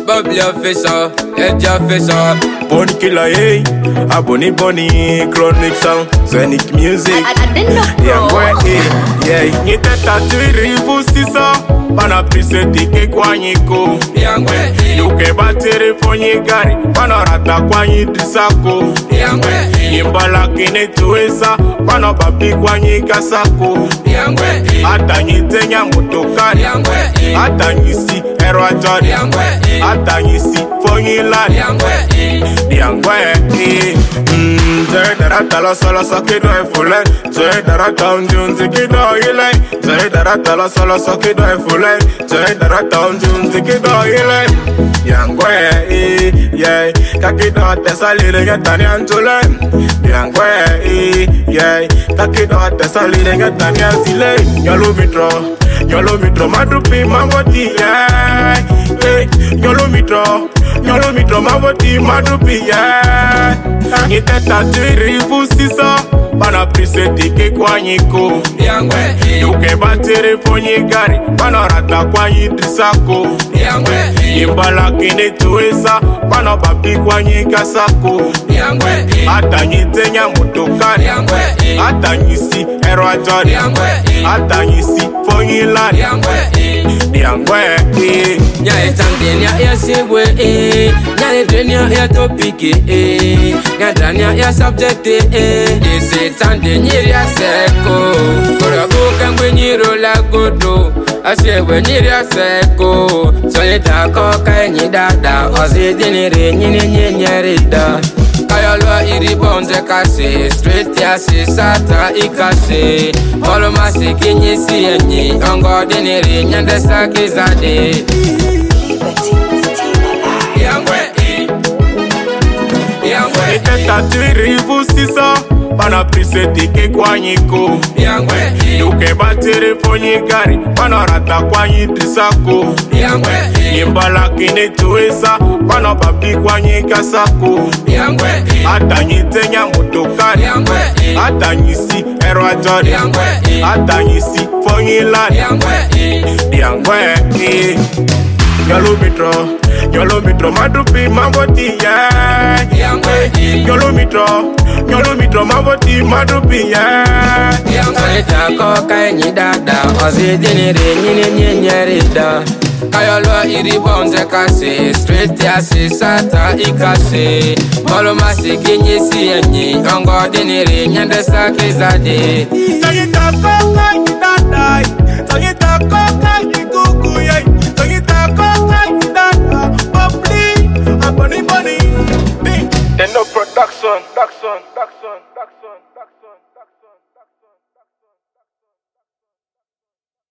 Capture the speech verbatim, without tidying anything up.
Bubble officer, head officer. Bonnie killer, hey, a bonnie bonnie, chronic sound, Zenith music. I, I didn't know. Yeah, boy, hey, yeah. Ni teta tuirivu sisa, pana prise tike kwa nyiko. Yangwe, Yuke bateri fonyi gari, pana rata kwa nyidisako. Yangwe, Yimbala kine tuesa, pana babi kwa nyikasako. Yangwe, Ata nyitenya motokari, Yangwe, ata nyisi erwa jari, Yangwe, ata nyisi fonyi lari. Yangwe, Yangwe, eh. Mm, Zay dara tala sala sakido e fule. Zay dara town junzi kido ile. Zay dara tala sala sakido e fule. Zay dara town junzi kido ile. Yangwe, eh, yeah. Kakido tesa lire getani antule. Yangwe, eh, yeah. Kakido tesa lire getani ansile. Yolo mitro, yolo mitro madrupi mangoti, yeah. Eh, yolo mitro. Nyolo mitro mavoti madupi, yeah. Ni teta tuirivu sisa, pana prise tike kwa nyiko. Yangwe, Yuke bateri fonyi gari, pana rata kwa nyidisako. Yangwe, Yimbala kine tuesa, pana babi kwa nyikasako. Yangwe, Ata nyitenya motokari, Yangwe, ata nyisi erwa jari, Yangwe, ata nyisi fonyi lari. Yangwe, Yangwe, eh. Nyale tandenia ya segwe, eh. Nyale drenia ya topike, eh. Nyadania ya subject, eh. Dese tande nyiri ya seko. Kora buka ngwe nyiro la godo. Asegwe nyiri ya seko. Solita koka enyi dada. Ozi diniri nyini nyerida. Kayolo iri bonze kase. Straight ya si sata ikase. Molo masi kinyi si enyi. Ongo diniri nyende saki zade. Yangwe, Yangwe, Teta tuirivu sisa, pana prise tike kwa nyiko. Yangwe, Yuke bateri fonyi gari, pana rata kwa nyidisako. Yangwe, Yimbala kine tuesa, pana babi kwa nyikasako. Yangwe, Ata nyitenya motokari, Yangwe, ata nyisi erwa jari, Yangwe, ata nyisi fonyi lari. Yangwe, Yangwe, eh. Yolo mitro, yolo mitro madupi mavoti, yeah. Yangwe, Yolo mitro, yolo mitro mavoti madupi, yeah. Yangwe, koka enyi dada. Ozi diniri nyini nyerida. Kayolo iri bonze kase. Straight ya si sata ikase. Molo masi kinyi si enyi. Ongo diniri nyende saki zade. Sangita koka yidadai, sangita koka yikuku, yeah. Sangita koka yidada, bubbly, a bunny bunny. Then no production, production, production, production.